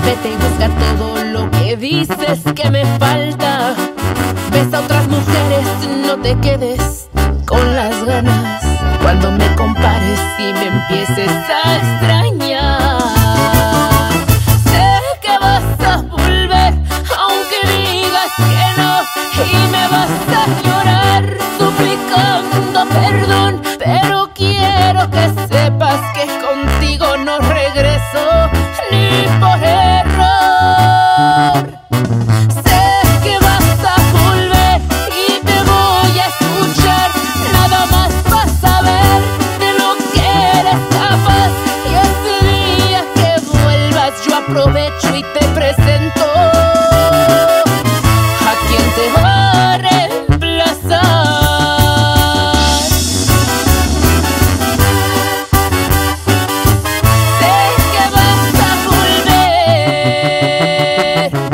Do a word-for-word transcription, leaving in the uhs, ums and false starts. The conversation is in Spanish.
Vete y busca todo lo que dices que me falta. Ves a otras mujeres, no te quedes con las ganas. Cuando me compares y me empieces a extrañar, sé que vas a volver aunque digas que no, y me vas a llorar suplicando perdón. Pero quiero que sepas que contigo no regreso ni por error. Sé que vas a volver y te voy a escuchar. Nada más vas a ver de lo que eres capaz. Y ese día que vuelvas yo aprovecho y te presento a quien te va a reemplazar. Sé que vas a volver.